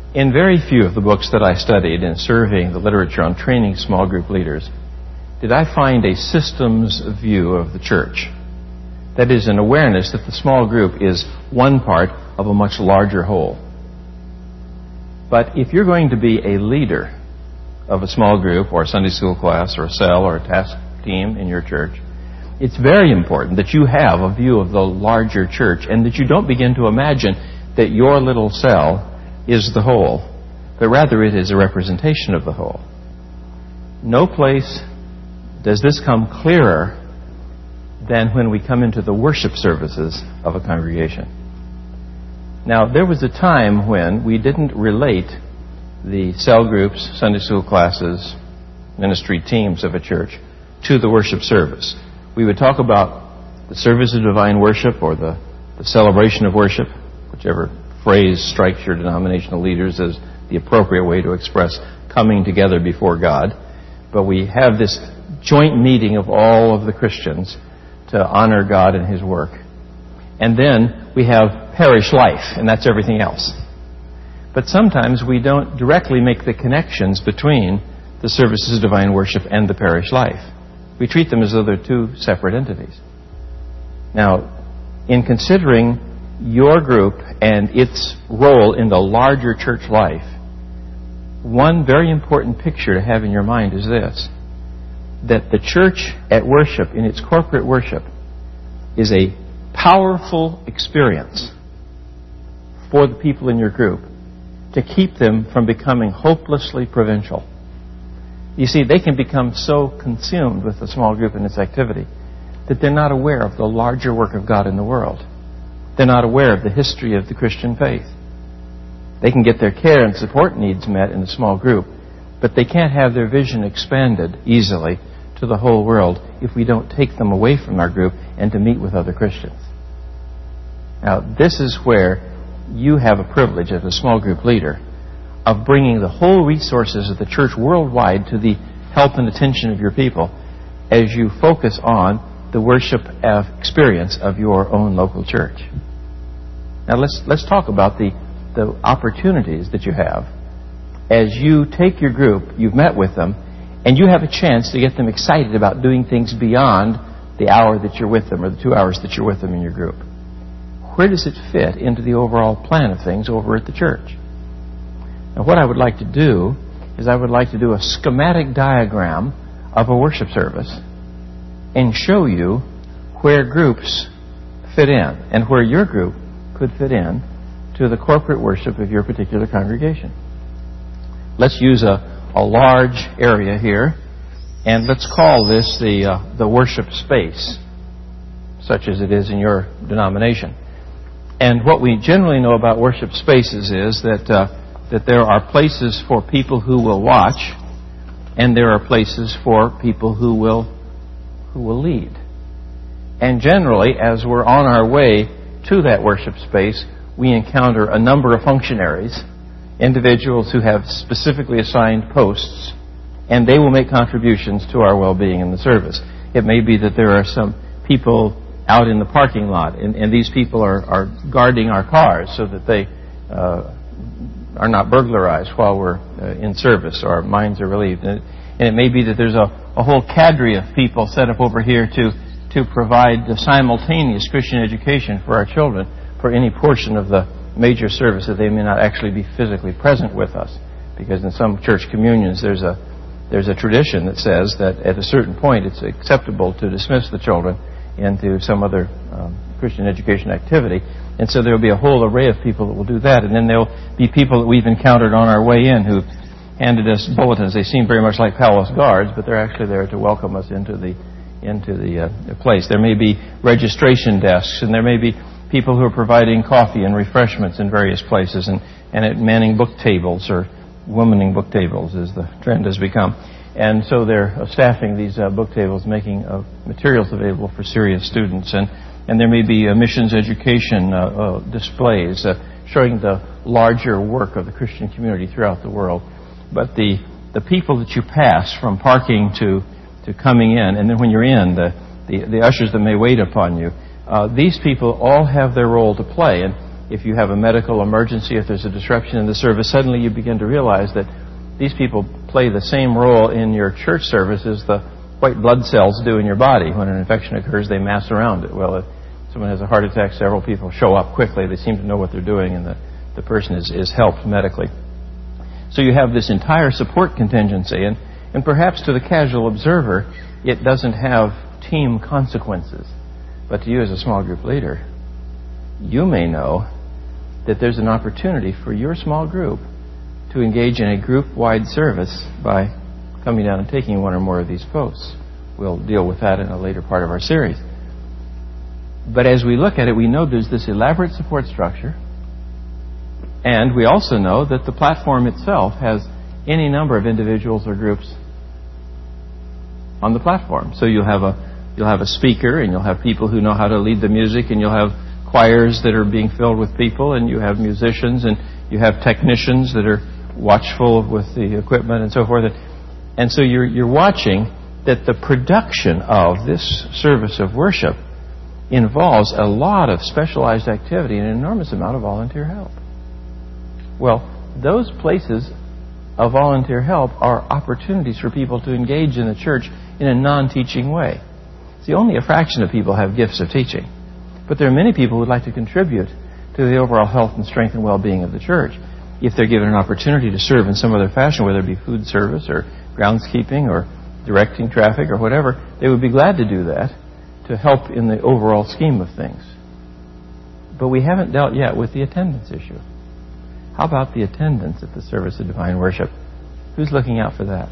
In very few of the books that I studied in surveying the literature on training small group leaders did I find a systems view of the church. That is, an awareness that the small group is one part of a much larger whole. But if you're going to be a leader of a small group or a Sunday school class or a cell or a task team in your church, it's very important that you have a view of the larger church and that you don't begin to imagine that your little cell is the whole, but rather it is a representation of the whole. No place does this come clearer than when we come into the worship services of a congregation. Now, there was a time when we didn't relate the cell groups, Sunday school classes, ministry teams of a church to the worship service. We would talk about the service of divine worship or the celebration of worship, whichever phrase strikes your denominational leaders as the appropriate way to express coming together before God. But we have this joint meeting of all of the Christians to honor God and His work. And then we have parish life, and that's everything else. But sometimes we don't directly make the connections between the services of divine worship and the parish life. We treat them as though they're two separate entities. Now, in considering your group and its role in the larger church life, one very important picture to have in your mind is this: that the church at worship, in its corporate worship, is a powerful experience for the people in your group to keep them from becoming hopelessly provincial. You see, they can become so consumed with the small group and its activity that they're not aware of the larger work of God in the world. They're not aware of the history of the Christian faith. They can get their care and support needs met in a small group, but they can't have their vision expanded easily to the whole world if we don't take them away from our group and to meet with other Christians. Now, this is where you have a privilege as a small group leader of bringing the whole resources of the church worldwide to the help and attention of your people as you focus on the worship experience of your own local church. Now, let's talk about the opportunities that you have as you take your group, you've met with them, and you have a chance to get them excited about doing things beyond the hour that you're with them or the 2 hours that you're with them in your group. Where does it fit into the overall plan of things over at the church? Now, what I would like to do is I would like to do a schematic diagram of a worship service and show you where groups fit in and where your group could fit in to the corporate worship of your particular congregation. Let's use a large area here, and let's call this the worship space, such as it is in your denomination. And what we generally know about worship spaces is that there are places for people who will watch, and there are places for people who will lead. And generally, as we're on our way to that worship space, we encounter a number of functionaries, individuals who have specifically assigned posts, and they will make contributions to our well-being in the service. It may be that there are some people out in the parking lot, and these people are guarding our cars so that they are not burglarized while we're in service, or our minds are relieved. And it may be that there's a whole cadre of people set up over here to provide the simultaneous Christian education for our children for any portion of the major service that they may not actually be physically present with us. Because in some church communions there's a tradition that says that at a certain point it's acceptable to dismiss the children into some other Christian education activity. And so there will be a whole array of people that will do that. And then there will be people that we've encountered on our way in who handed us bulletins. They seem very much like palace guards, but they're actually there to welcome us into the place. There may be registration desks, and there may be people who are providing coffee and refreshments in various places, and manning book tables, or womaning book tables as the trend has become. And so they're staffing these book tables, making materials available for serious students. And there may be missions education displays showing the larger work of the Christian community throughout the world. But the people that you pass from parking to coming in, and then when you're in, the ushers that may wait upon you, these people all have their role to play. if you have a medical emergency, if there's a disruption in the service, suddenly you begin to realize that these people play the same role in your church service as the white blood cells do in your body. When an infection occurs, they mass around it. Well, if someone has a heart attack, several people show up quickly. They seem to know what they're doing, and the person is helped medically. So you have this entire support contingency, and perhaps to the casual observer, it doesn't have team consequences. But to you as a small group leader, you may know that there's an opportunity for your small group to engage in a group-wide service by coming down and taking one or more of these posts. We'll deal with that in a later part of our series. But as we look at it, we know there's this elaborate support structure, and we also know that the platform itself has any number of individuals or groups on the platform. So you'll have a speaker, and you'll have people who know how to lead the music, and you'll have choirs that are being filled with people, and you have musicians, and you have technicians that are watchful with the equipment and so forth. And so you're watching that the production of this service of worship involves a lot of specialized activity and an enormous amount of volunteer help. Well, those places of volunteer help are opportunities for people to engage in the church in a non-teaching way. See, only a fraction of people have gifts of teaching. But there are many people who would like to contribute to the overall health and strength and well-being of the church. If they're given an opportunity to serve in some other fashion, whether it be food service or groundskeeping or directing traffic or whatever, they would be glad to do that to help in the overall scheme of things. But we haven't dealt yet with the attendance issue. How about the attendance at the service of divine worship? Who's looking out for that?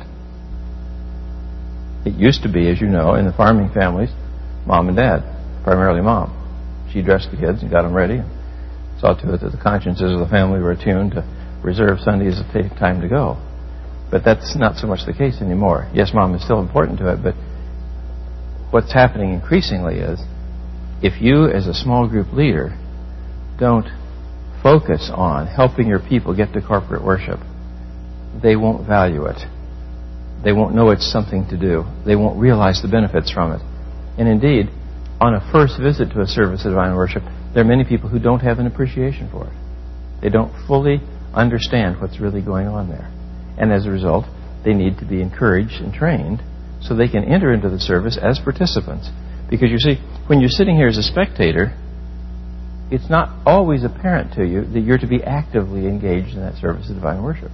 It used to be, as you know, in the farming families, mom and dad, primarily mom. She dressed the kids and got them ready and saw to it that the consciences of the family were attuned to reserve Sundays to take time to go. But that's not so much the case anymore. Yes, mom is still important to it, but what's happening increasingly is if you as a small group leader don't focus on helping your people get to corporate worship, they won't value it. They won't know it's something to do. They won't realize the benefits from it. And indeed, on a first visit to a service of divine worship, there are many people who don't have an appreciation for it. They don't fully understand what's really going on there. And as a result, they need to be encouraged and trained so they can enter into the service as participants. Because you see, when you're sitting here as a spectator, it's not always apparent to you that you're to be actively engaged in that service of divine worship.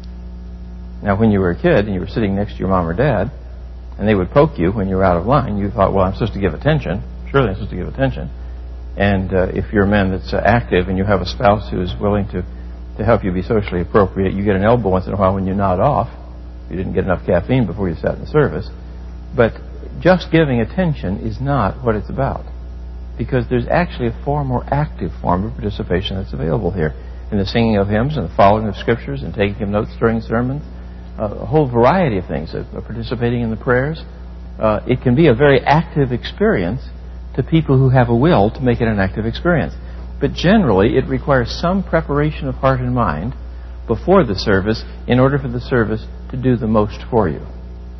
Now, when you were a kid and you were sitting next to your mom or dad, and they would poke you when you were out of line, you thought, well, I'm supposed to give attention. Surely I'm supposed to give attention. And if you're a man that's active and you have a spouse who is willing to help you be socially appropriate, you get an elbow once in a while when you nod off. You didn't get enough caffeine before you sat in the service. But just giving attention is not what it's about. Because there's actually a far more active form of participation that's available here. In the singing of hymns and the following of scriptures and taking of notes during sermons. A whole variety of things. Participating in the prayers. It can be a very active experience to people who have a will to make it an active experience. But generally, it requires some preparation of heart and mind before the service in order for the service to do the most for you.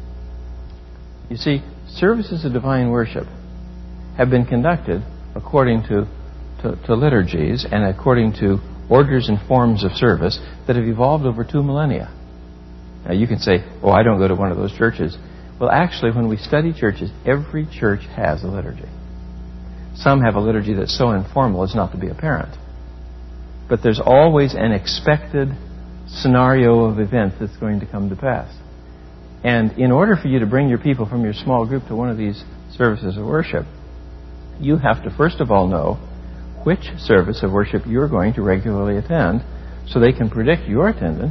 You see, services of divine worship have been conducted according to liturgies and according to orders and forms of service that have evolved over 2 millennia. Now, you can say, oh, I don't go to one of those churches. Well, actually, when we study churches, every church has a liturgy. Some have a liturgy that's so informal as not to be apparent. But there's always an expected scenario of events that's going to come to pass. And in order for you to bring your people from your small group to one of these services of worship, you have to first of all know which service of worship you're going to regularly attend so they can predict your attendance.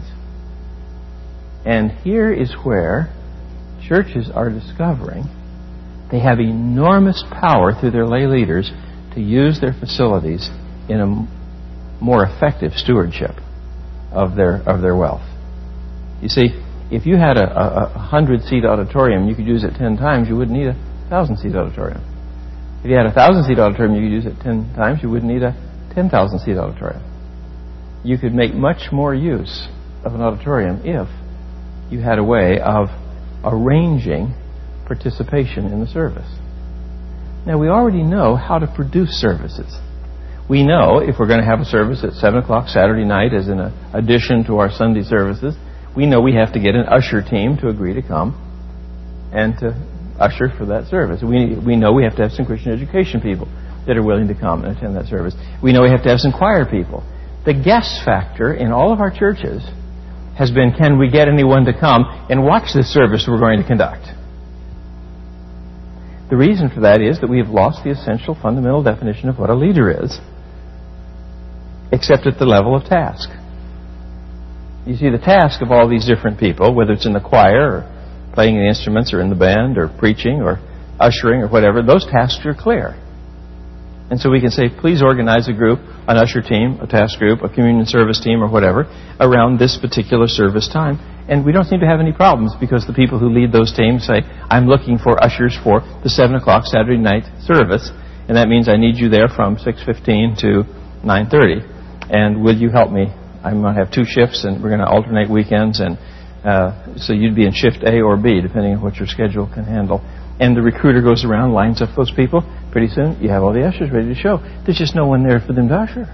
And here is where churches are discovering they have enormous power through their lay leaders to use their facilities in a more effective stewardship of their wealth. You see, if you had a 100-seat auditorium, you could use it 10 times, you wouldn't need a 1,000-seat auditorium. If you had a 1,000-seat auditorium, you could use it 10 times, you wouldn't need a 10,000-seat auditorium. You could make much more use of an auditorium if you had a way of arranging participation in the service. Now, we already know how to produce services. We know if we're going to have a service at 7 o'clock Saturday night as an addition to our Sunday services, we know we have to get an usher team to agree to come and to usher for that service. We know we have to have some Christian education people that are willing to come and attend that service. We know we have to have some choir people. The guest factor in all of our churches has been, can we get anyone to come and watch this service we're going to conduct? The reason for that is that we have lost the essential fundamental definition of what a leader is, except at the level of task. You see, the task of all these different people, whether it's in the choir or playing the instruments or in the band or preaching or ushering or whatever, those tasks are clear. And so we can say, please organize a group, an usher team, a task group, a communion service team or whatever, around this particular service time. And we don't seem to have any problems because the people who lead those teams say, I'm looking for ushers for the 7 o'clock Saturday night service. And that means I need you there from 6:15 to 9:30. And will you help me? I'm going to have 2 shifts and we're going to alternate weekends. And so you'd be in shift A or B, depending on what your schedule can handle. And the recruiter goes around, lines up those people. Pretty soon, you have all the ushers ready to show. There's just no one there for them to usher.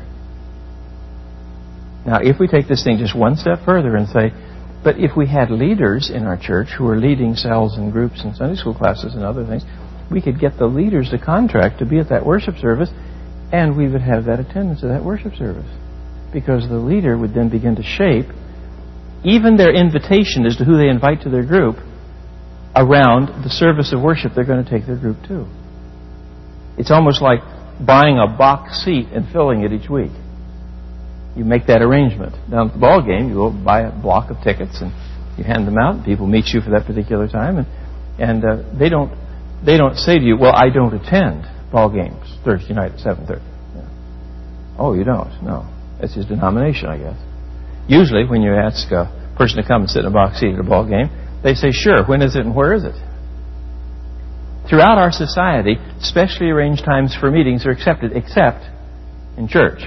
Now, if we take this thing just one step further and say, but if we had leaders in our church who were leading cells and groups and Sunday school classes and other things, we could get the leaders to contract to be at that worship service, and we would have that attendance at that worship service. Because the leader would then begin to shape even their invitation as to who they invite to their group around the service of worship they're going to take their group to. It's almost like buying a box seat and filling it each week. You make that arrangement. Down at the ball game, you go buy a block of tickets and you hand them out. And people meet you for that particular time, and they don't say to you, "Well, I don't attend ball games Thursday night at 7:30." Yeah. Oh, you don't? No, that's his denomination, I guess. Usually, when you ask a person to come and sit in a box seat at a ball game, they say, "Sure. When is it and where is it?" Throughout our society, specially arranged times for meetings are accepted, except in church,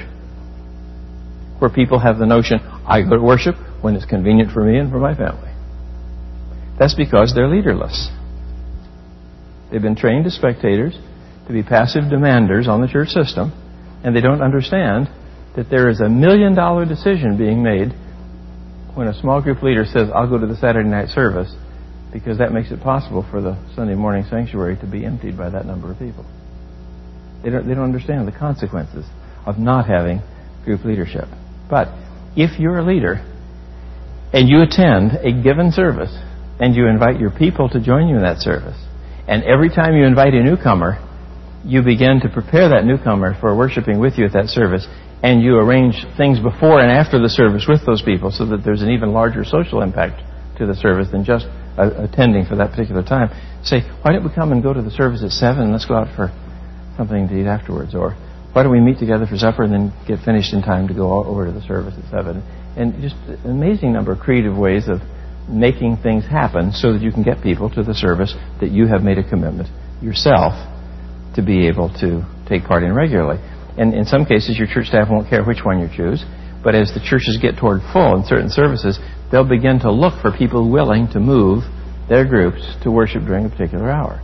where people have the notion, I go to worship when it's convenient for me and for my family. That's because they're leaderless. They've been trained as spectators to be passive demanders on the church system, and they don't understand that there is $1 million decision being made when a small group leader says, I'll go to the Saturday night service, because that makes it possible for the Sunday morning sanctuary to be emptied by that number of people. They don't understand the consequences of not having group leadership. But if you're a leader and you attend a given service and you invite your people to join you in that service, and every time you invite a newcomer, you begin to prepare that newcomer for worshiping with you at that service, and you arrange things before and after the service with those people so that there's an even larger social impact to the service than just attending for that particular time. Say, why don't we come and go to the service at 7 and let's go out for something to eat afterwards? Or why don't we meet together for supper and then get finished in time to go over to the service at 7? And just an amazing number of creative ways of making things happen so that you can get people to the service that you have made a commitment yourself to be able to take part in regularly. And in some cases, your church staff won't care which one you choose, but as the churches get toward full in certain services, they'll begin to look for people willing to move their groups to worship during a particular hour.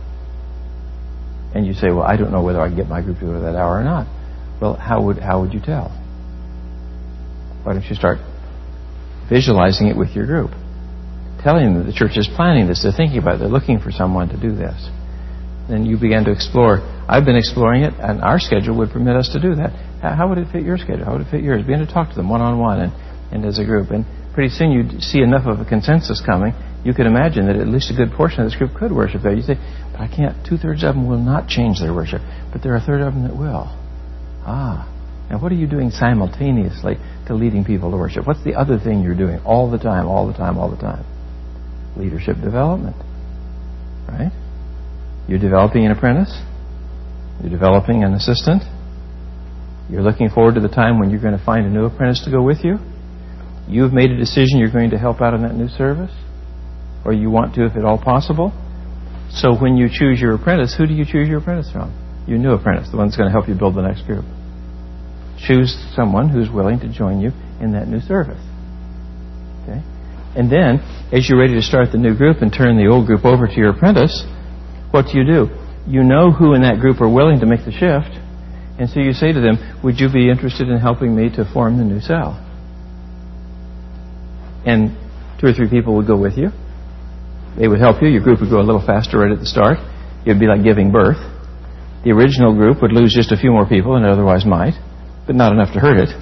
And you say, well, I don't know whether I can get my group to go to that hour or not. Well, how would you tell? Why don't you start visualizing it with your group? Telling them that the church is planning this, they're thinking about it, they're looking for someone to do this. Then you begin to explore. I've been exploring it, and our schedule would permit us to do that. How would it fit your schedule? How would it fit yours? Begin to talk to them one-on-one and as a group. And pretty soon you'd see enough of a consensus coming, you could imagine that at least a good portion of this group could worship there. You say, but I can't. 2/3 of them will not change their worship, but there are 1/3 of them that will. Now what are you doing simultaneously to leading people to worship? What's the other thing you're doing all the time? Leadership development. Right? You're developing an apprentice. You're developing an assistant. You're looking forward to the time when you're going to find a new apprentice to go with you. You've made a decision you're going to help out in that new service, or you want to if at all possible. So when you choose your apprentice, who do you choose your apprentice from? Your new apprentice, the one that's going to help you build the next group. Choose someone who's willing to join you in that new service. Okay? And then, as you're ready to start the new group and turn the old group over to your apprentice, what do? You know who in that group are willing to make the shift, And so you say to them, would you be interested in helping me to form the new cell? And 2 or 3 people would go with you. They would help you. Your group would go a little faster right at the start. It would be like giving birth. The original group would lose just a few more people than it otherwise might, but not enough to hurt it.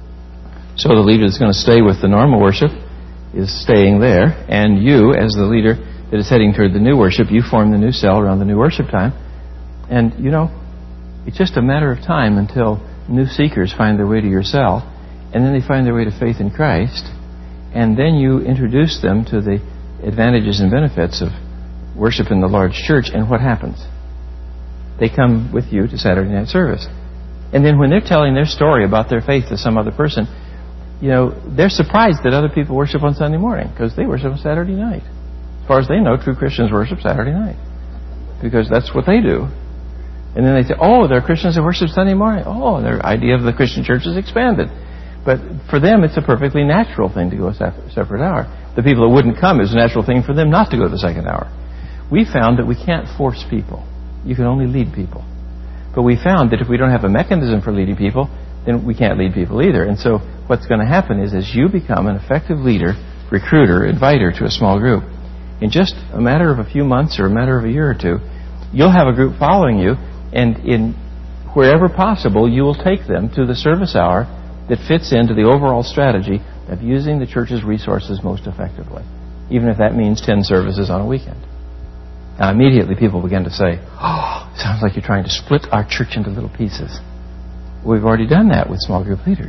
So the leader that's going to stay with the normal worship is staying there, and you, as the leader that is heading toward the new worship, you form the new cell around the new worship time. And, it's just a matter of time until new seekers find their way to your cell, and then they find their way to faith in Christ, and then you introduce them to the advantages and benefits of worship in the large church, and what happens? They come with you to Saturday night service. And then when they're telling their story about their faith to some other person, they're surprised that other people worship on Sunday morning, because they worship on Saturday night. As far as they know, true Christians worship Saturday night, because that's what they do. And then they say, oh, there are Christians that worship Sunday morning. Oh, their idea of the Christian church is expanded. But for them, it's a perfectly natural thing to go a separate hour. The people that wouldn't come, it's a natural thing for them not to go the second hour. We found that we can't force people. You can only lead people. But we found that if we don't have a mechanism for leading people, then we can't lead people either. And so what's going to happen is, as you become an effective leader, recruiter, inviter to a small group, in just a matter of a few months or a matter of a year or two, you'll have a group following you, and in wherever possible, you will take them to the service hour that fits into the overall strategy of using the church's resources most effectively, even if that means 10 services on a weekend. Now, immediately people begin to say, oh, it sounds like you're trying to split our church into little pieces. We've already done that with small group leaders.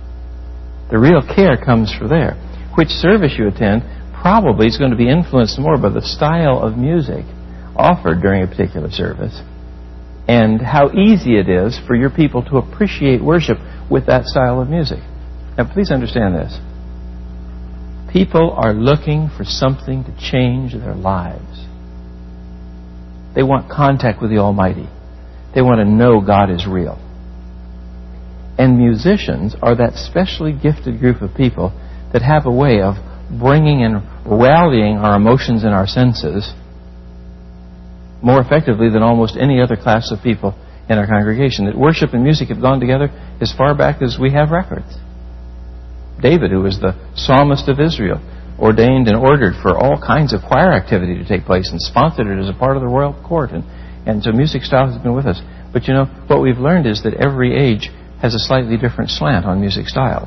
The real care comes from there. Which service you attend probably is going to be influenced more by the style of music offered during a particular service, and how easy it is for your people to appreciate worship with that style of music. Now, please understand this. People are looking for something to change their lives. They want contact with the Almighty. They want to know God is real. And musicians are that specially gifted group of people that have a way of bringing and rallying our emotions and our senses more effectively than almost any other class of people in our congregation. That worship and music have gone together as far back as we have records. David, who was the psalmist of Israel, ordained and ordered for all kinds of choir activity to take place and sponsored it as a part of the royal court. And so music style has been with us. But what we've learned is that every age has a slightly different slant on music styles.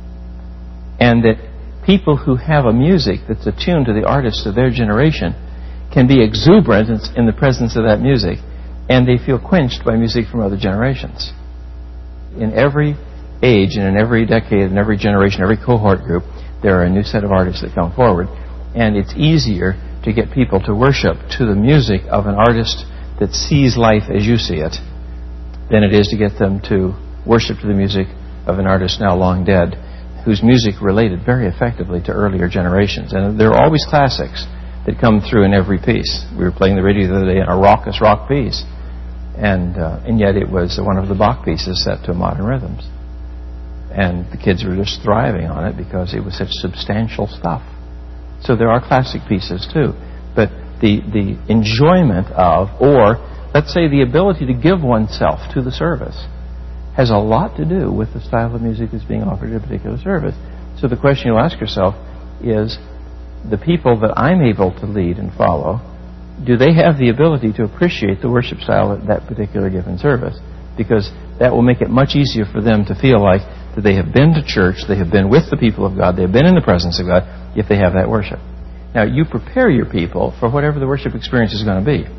And that people who have a music that's attuned to the artists of their generation can be exuberant in the presence of that music, and they feel quenched by music from other generations. In every age and in every decade and every generation, every cohort group, there are a new set of artists that come forward, and it's easier to get people to worship to the music of an artist that sees life as you see it than it is to get them to worship to the music of an artist now long dead, whose music related very effectively to earlier generations. And there are always classics that come through in every piece. We were playing the radio the other day in a raucous rock piece, and yet it was one of the Bach pieces set to modern rhythms. And the kids were just thriving on it because it was such substantial stuff. So there are classic pieces too. But the enjoyment of, or let's say the ability to give oneself to the service, has a lot to do with the style of music that's being offered at a particular service. So the question you'll ask yourself is, the people that I'm able to lead and follow, do they have the ability to appreciate the worship style at that particular given service? Because that will make it much easier for them to feel like that they have been to church, they have been with the people of God, they have been in the presence of God, if they have that worship. Now, you prepare your people for whatever the worship experience is going to be.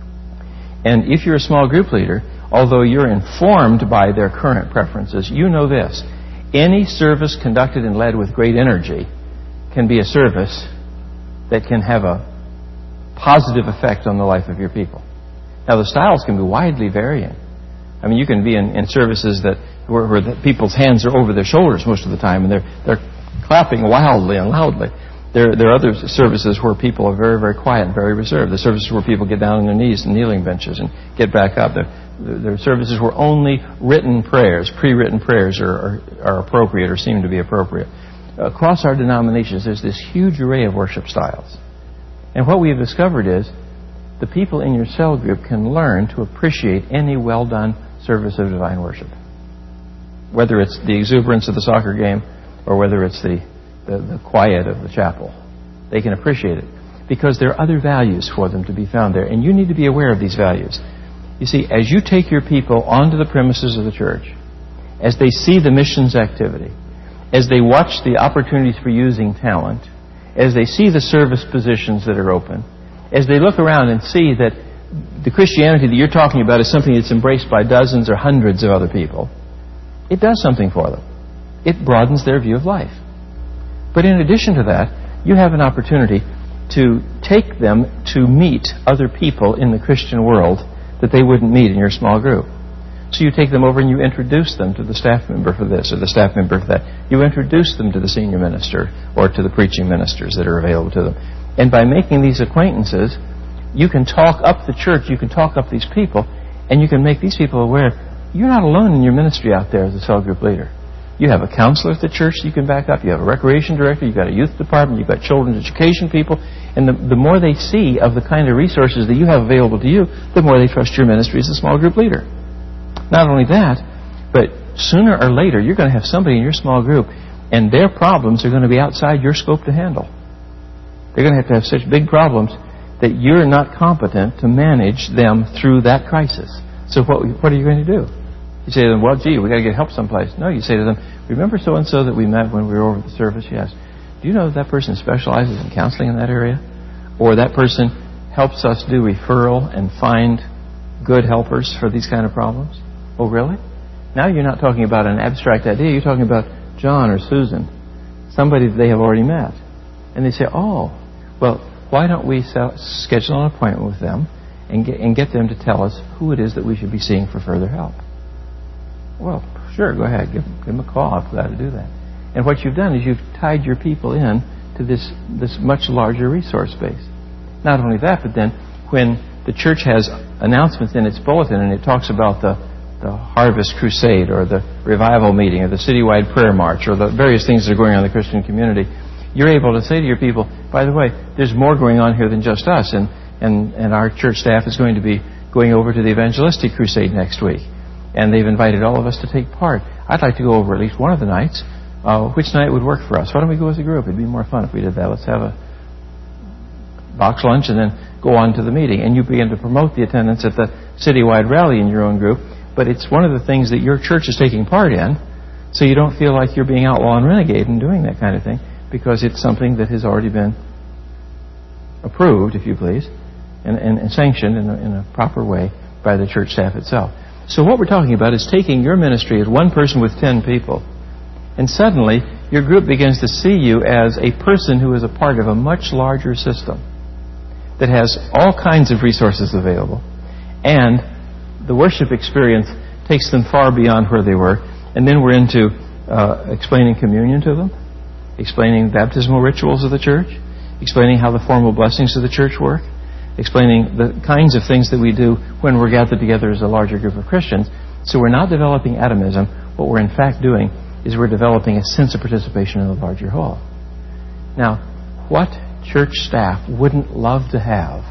And if you're a small group leader, although you're informed by their current preferences, you know this: any service conducted and led with great energy can be a service that can have a positive effect on the life of your people. Now, the styles can be widely varying. I mean, you can be in services where the people's hands are over their shoulders most of the time, and they're clapping wildly and loudly. There are other services where people are very, very quiet and very reserved. There are services where people get down on their knees and kneeling benches and get back up. There are services where only written prayers, pre-written prayers are appropriate or seem to be appropriate. Across our denominations, there's this huge array of worship styles. And what we've discovered is the people in your cell group can learn to appreciate any well-done service of divine worship. Whether it's the exuberance of the soccer game or whether it's the quiet of the chapel. They can appreciate it because there are other values for them to be found there. And you need to be aware of these values. You see, as you take your people onto the premises of the church, as they see the missions activity, as they watch the opportunities for using talent, as they see the service positions that are open, as they look around and see that the Christianity that you're talking about is something that's embraced by dozens or hundreds of other people, it does something for them. It broadens their view of life. But in addition to that, you have an opportunity to take them to meet other people in the Christian world that they wouldn't meet in your small group. So you take them over and you introduce them to the staff member for this or the staff member for that. You introduce them to the senior minister or to the preaching ministers that are available to them. And by making these acquaintances, you can talk up the church, you can talk up these people, and you can make these people aware you're not alone in your ministry out there as a cell group leader. You have a counselor at the church that you can back up. You have a recreation director. You've got a youth department. You've got children's education people. And the more they see of the kind of resources that you have available to you, the more they trust your ministry as a small group leader. Not only that, but sooner or later, you're going to have somebody in your small group, and their problems are going to be outside your scope to handle. They're going to have such big problems that you're not competent to manage them through that crisis. So what are you going to do? You say to them, well, gee, we got to get help someplace. No, you say to them, remember so-and-so that we met when we were over at the service? Yes. Do you know that person specializes in counseling in that area? Or that person helps us do referral and find good helpers for these kind of problems? Oh, really? Now you're not talking about an abstract idea. You're talking about John or Susan, somebody that they have already met. And they say, oh, well, why don't we schedule an appointment with them and get them to tell us who it is that we should be seeing for further help? Well, sure, go ahead. Give them a call. I'm glad to do that. And what you've done is you've tied your people in to this much larger resource base. Not only that, but then when the church has announcements in its bulletin and it talks about the Harvest Crusade or the Revival Meeting or the Citywide Prayer March or the various things that are going on in the Christian community, you're able to say to your people, by the way, there's more going on here than just us, and our church staff is going to be going over to the Evangelistic Crusade next week. And they've invited all of us to take part. I'd like to go over at least one of the nights. Which night would work for us? Why don't we go as a group? It'd be more fun if we did that. Let's have a box lunch and then go on to the meeting. And you begin to promote the attendance at the citywide rally in your own group. But it's one of the things that your church is taking part in, so you don't feel like you're being outlaw and renegade and doing that kind of thing, because it's something that has already been approved, if you please, and sanctioned in a proper way by the church staff itself. So what we're talking about is taking your ministry as one person with 10 people, and suddenly your group begins to see you as a person who is a part of a much larger system that has all kinds of resources available, and the worship experience takes them far beyond where they were. And then we're into explaining communion to them, explaining baptismal rituals of the church, explaining how the formal blessings of the church work, explaining the kinds of things that we do when we're gathered together as a larger group of Christians. So we're not developing atomism. What we're in fact doing is we're developing a sense of participation in the larger whole. Now, what church staff wouldn't love to have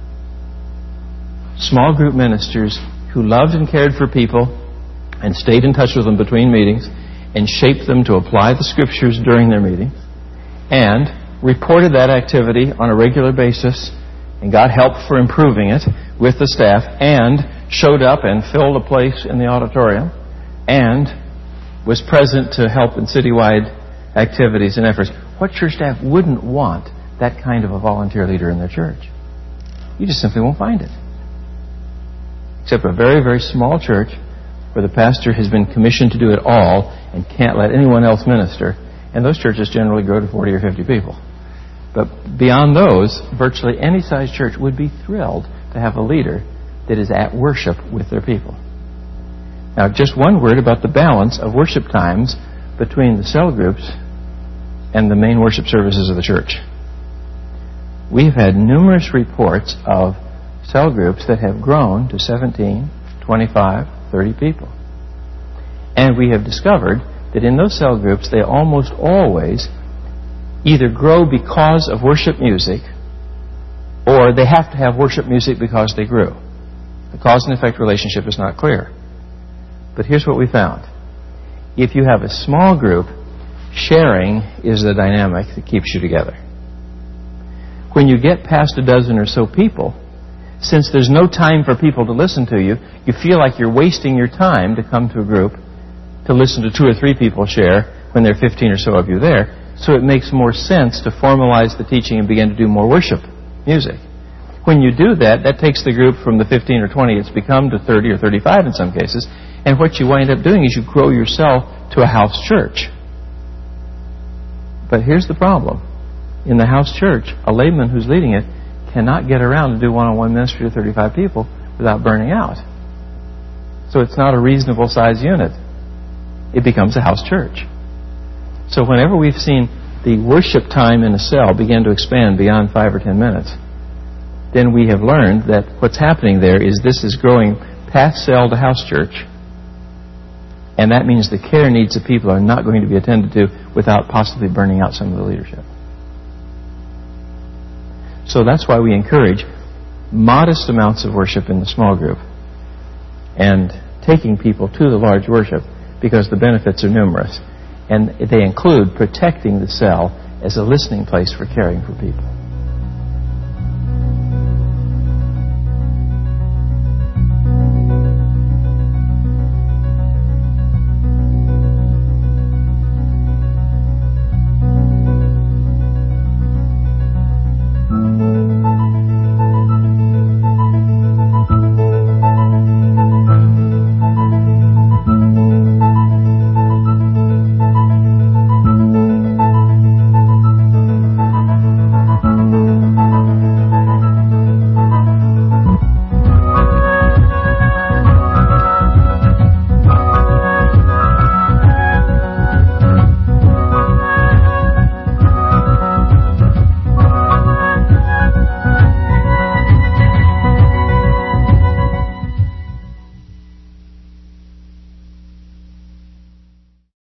small group ministers who loved and cared for people and stayed in touch with them between meetings and shaped them to apply the Scriptures during their meetings and reported that activity on a regular basis and got help for improving it with the staff and showed up and filled a place in the auditorium and was present to help in citywide activities and efforts? What church staff wouldn't want that kind of a volunteer leader in their church? You just simply won't find it. Except a very, very small church where the pastor has been commissioned to do it all and can't let anyone else minister. And those churches generally grow to 40 or 50 people. But beyond those, virtually any size church would be thrilled to have a leader that is at worship with their people. Now, just one word about the balance of worship times between the cell groups and the main worship services of the church. We've had numerous reports of cell groups that have grown to 17, 25, 30 people. And we have discovered that in those cell groups, they almost always either grow because of worship music or they have to have worship music because they grew. The cause and effect relationship is not clear. But here's what we found. If you have a small group, sharing is the dynamic that keeps you together. When you get past a dozen or so people, since there's no time for people to listen to you, you feel like you're wasting your time to come to a group to listen to 2 or 3 people share when there are 15 or so of you there. So it makes more sense to formalize the teaching and begin to do more worship music. When you do that, that takes the group from the 15 or 20 it's become to 30 or 35 in some cases. And what you wind up doing is you grow yourself to a house church. But here's the problem. In the house church, a layman who's leading it cannot get around to do one-on-one ministry to 35 people without burning out. So it's not a reasonable size unit. It becomes a house church. So whenever we've seen the worship time in a cell begin to expand beyond 5 or 10 minutes, then we have learned that what's happening there is this is growing past cell to house church. And that means the care needs of people are not going to be attended to without possibly burning out some of the leadership. So that's why we encourage modest amounts of worship in the small group and taking people to the large worship, because the benefits are numerous. And they include protecting the cell as a listening place for caring for people.